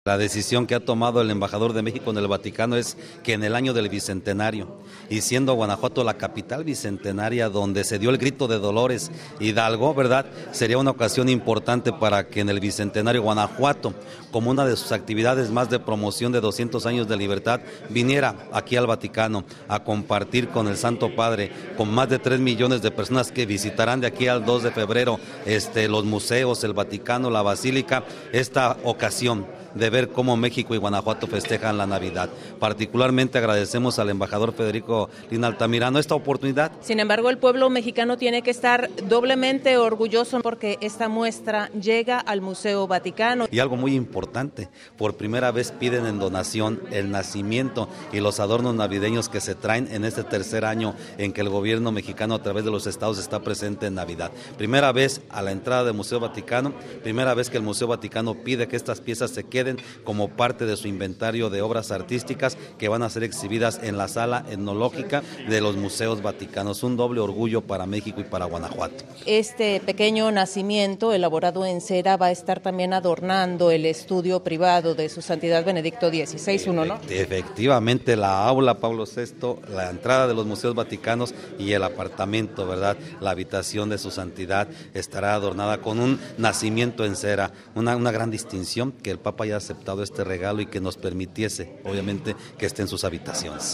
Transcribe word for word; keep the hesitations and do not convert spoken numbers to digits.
La decisión que ha tomado el embajador de México en el Vaticano es que en el año del Bicentenario, y siendo Guanajuato la capital bicentenaria donde se dio el grito de Dolores Hidalgo, ¿verdad?, sería una ocasión importante para que en el Bicentenario Guanajuato, como una de sus actividades más de promoción de doscientos años de libertad, viniera aquí al Vaticano a compartir con el Santo Padre, con más de tres millones de personas que visitarán de aquí al dos de febrero este, los museos, el Vaticano, la Basílica, esta ocasión de ver cómo México y Guanajuato festejan la Navidad. Particularmente agradecemos al embajador Federico Lina Altamirano esta oportunidad. Sin embargo, el pueblo mexicano tiene que estar doblemente orgulloso porque esta muestra llega al Museo Vaticano. Y algo muy importante, por primera vez piden en donación el nacimiento y los adornos navideños que se traen en este tercer año en que el gobierno mexicano a través de los estados está presente en Navidad. Primera vez a la entrada del Museo Vaticano, primera vez que el Museo Vaticano pide que estas piezas se queden como parte de su inventario de obras artísticas que van a ser exhibidas en la sala etnológica de los museos vaticanos. Un doble orgullo para México y para Guanajuato. Este pequeño nacimiento elaborado en cera va a estar también adornando el estudio privado de su Santidad Benedicto dieciséis, ¿uno, no? Efectivamente, la aula Pablo sexto, la entrada de los museos vaticanos y el apartamento, ¿verdad?, la habitación de su Santidad estará adornada con un nacimiento en cera, una, una gran distinción que el Papa haya aceptado este regalo y que nos permitiese, obviamente, que esté en sus habitaciones.